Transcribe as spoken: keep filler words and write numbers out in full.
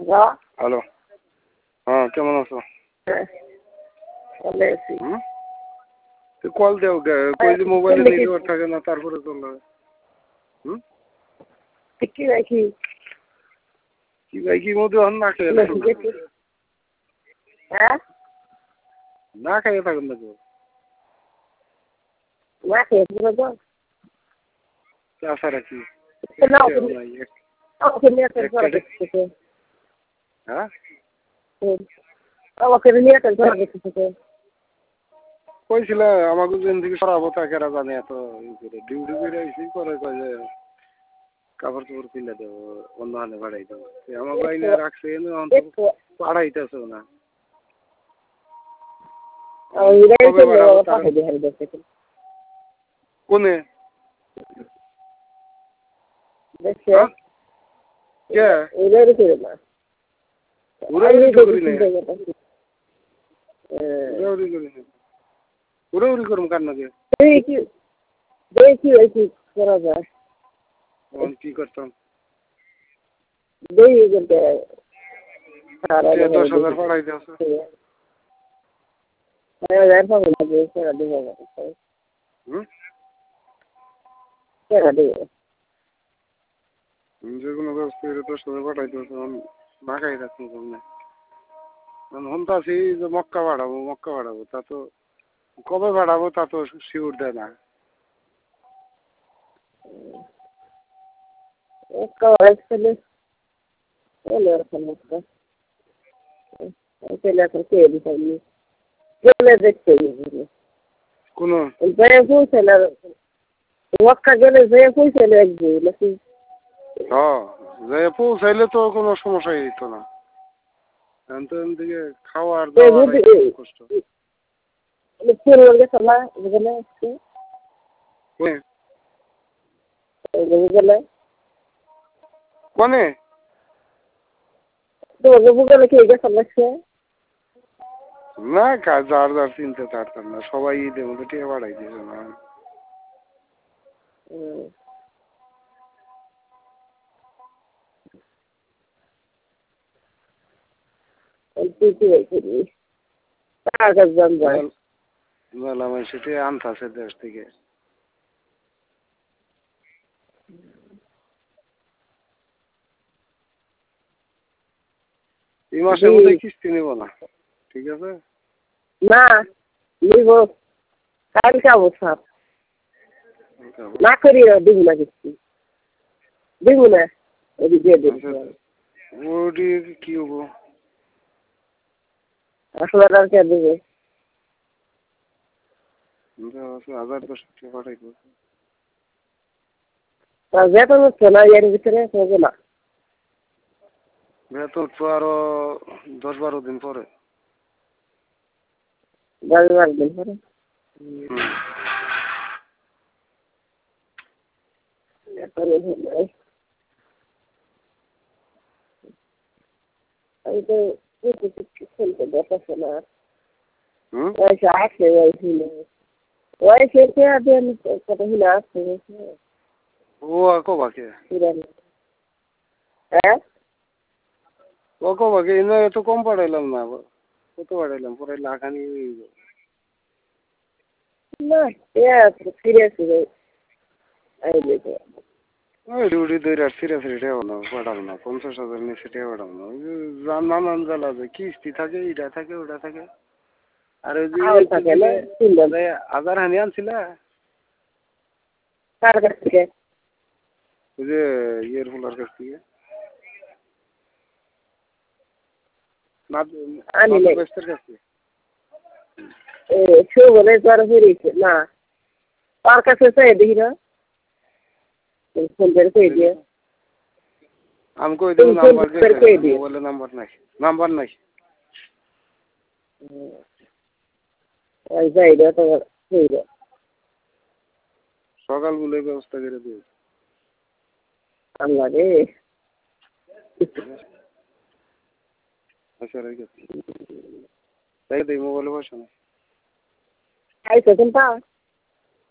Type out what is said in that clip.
Hello hello, হ্যাঁ কেমন আছো? ভালো আছি। হুম তুই কল দেও গে, কই যে মোবাইলে নেটওয়ার্ক থাকে না তারপরে চলে। হুম কি রাখি কি ভাই কি মধ্যে হন না খেয়ে হ্যাঁ না খাইয়ে থাকুন না কেউ না খেয়ে পুরো তো আশা রাখি। না হ্যাঁ আমাকে নিয়ে ধরা গেছে কইছিল আমাকে যেন থেকে সরাবো তাকেরা জানে এত ডিউটি করে এসে করে কয় যে কাপড় চোপড় কিনে দেবো অন্য হানে ভাড়াই দেবো আমার বাইনে রাখছে পাড়াইতেছে না। কোনে উড়াউড়ি করুম কার নাকি দেখি করা যায় কি করতাম দশ হাজার পাড়াইতে আছে যে কোনো ব্যবস্থা করে দশ হাজার পাঠাইতে আছে না খাই থাকছি হন তো আছি যে মক্কা বাড়াবো মক্কা বাড়াবো তা তো কবে বাড়াবো তা তো শিওর দেয় না। কোনো মক্কা গেলে যে পৌঁছালে একদিন নাকি হ্যাঁ যে পৌঁছাইলে তো কোনো সমস্যাই হইতো না দিকে খাওয়ার দাওয়ার কষ্ট কোনে না কাজ যার যার চিনতে পারতাম না সবাই ঈদের মধ্যে টিয়া বাড়াই দিয়েছে না মেলা মানুষ আনতাছে দেশ থেকে এই মাসের মধ্যে কিস্তি নেব না ঠিক আছে না নিব কালকে অবস্থা না করি দিব না কিস্তি দিব না ওই দিয়ে দিব ওটি কি হবো আসলে আর কে দেবে হাজার দশ টাকা পাঠাই বেতন হচ্ছে না এর ভিতরে হবে না বেতন তো আরো দশ বারো দিন পরে দশ বারো দিন পরে আমি তো খেলতে দেখাচ্ছে না ওইসে আসে ওই ওই খেলতে দেন কত হিলে আসছে ও কবাকে হ্যাঁ ও কবাকে এনে এত কম পাঠাইলাম না কত পাঠাইলাম পরে লাখানি না ফিরে আসবে ওই ডিউটি দইরা ফিরে ফিরে ঠেও না পাঠাবো না পঞ্চাশ হাজার নিচে ঠেও পাঠাবো না নানান জ্বালা আছে কিস্তি থাকে ইটা থাকে ওটা থাকে আর ওই যে হাজার হানি আনছিলা কার কাছ থেকে ওই যে ইয়ের ফুলার কাছ থেকে বেস্তের কাছ থেকে সে বলে জ্বর ফিরেছে না তার কাছে চাই দেখি না ফোন করে কই দিয়ে আমি কই দেব নাম্বার দিয়ে মোবাইলে নাম্বার নাই নাম্বার নাই ওই যাই রে তো কই রে সকাল বলে ব্যবস্থা করে দিও আল্লাহ রে আচ্ছা রেখে তাই দেই মোবাইলে বসে না আইসা কোনটা